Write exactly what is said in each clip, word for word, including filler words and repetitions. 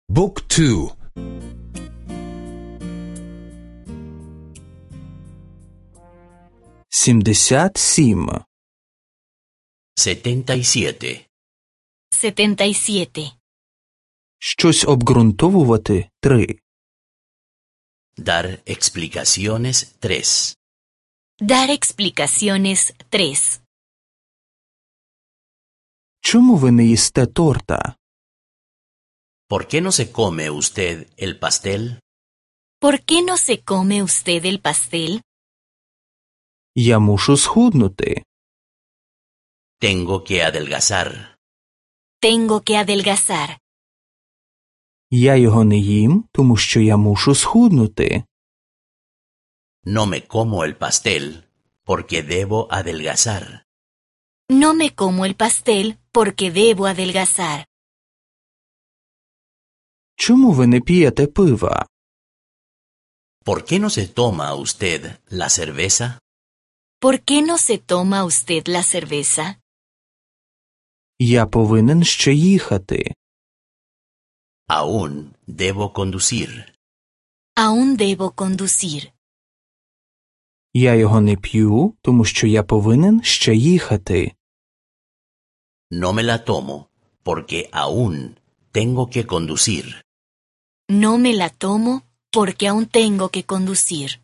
บุ๊กทู сімдесят сім setenta y siete. setenta y siete. Щось обґрунтовувати три. Dar explicaciones tres. Dar explicaciones tres. Чому ви не їсте торта? ¿Por qué no se come usted el pastel? ¿Por qué no se come usted el pastel? Я мушу схуднути. Tengo que adelgazar. Tengo que adelgazar. Я його не їм, тому що я мушу схуднути. No me como el pastel porque debo adelgazar. No me como el pastel porque debo adelgazar. Чому ви не п'єте пива? ¿Por qué no se toma usted la cerveza? ¿Por qué no se toma usted la cerveza? Я повинен ще їхати. Aún debo conducir. Aún debo conducir. Я його не п'ю, тому що я повинен ще їхати. No me la tomo porque aún tengo que conducir. No me la tomo porque aún tengo que conducir.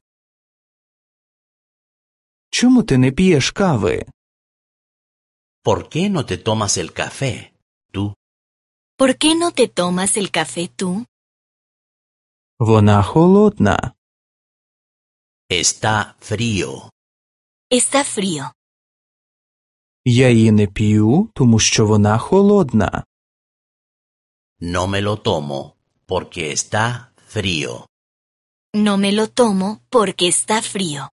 Чому ти не п'єш кави? ¿Por qué no te tomas el café, tú? ¿Por qué no te tomas el café tú? Вона холодна. Está frío. Está frío. Я її не п'ю, тому що вона холодна. No me lo tomo porque está frío. No me lo tomo porque está frío.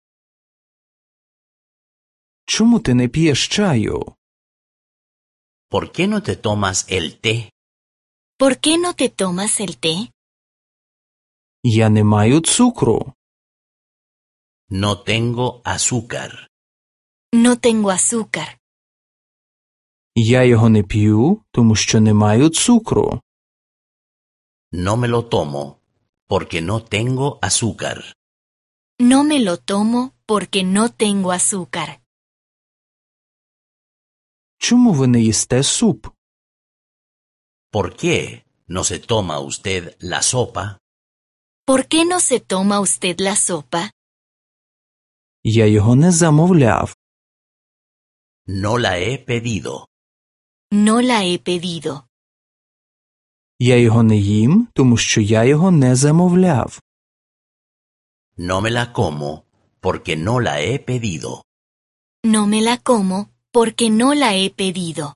Чому ти не п'єш чаю? ¿Por qué no te tomas el té? ¿Por qué no te tomas el té? Я не маю цукру. No tengo azúcar. No tengo azúcar. Я його не п'ю, тому що не маю цукру. No me lo tomo porque no tengo azúcar. No me lo tomo porque no tengo azúcar. Чому ви не їсте суп? ¿Por qué no se toma usted la sopa? ¿Por qué no se toma usted la sopa? Я його не замовляв. No la he pedido. No la he pedido. Я його не їм, тому що я його не замовляв. No me la como porque no la he pedido. No me la como porque no la he pedido.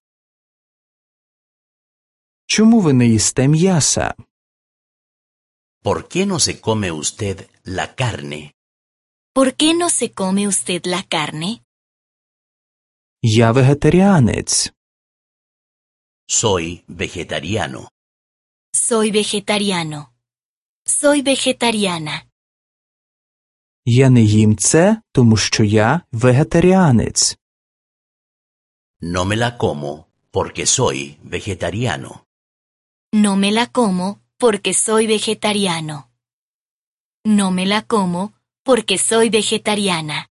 Чому ви не їсте м'яса? ¿Por qué no se come usted la carne? ¿Por qué no se come usted la carne? Я вегетаріанець. Soy vegetariano. Soy vegetariano. Soy vegetariana. Я не їм це, тому що я вегетаріанець. No me la como porque soy vegetariano. No me la como porque soy vegetariano. No me la como porque soy vegetariana.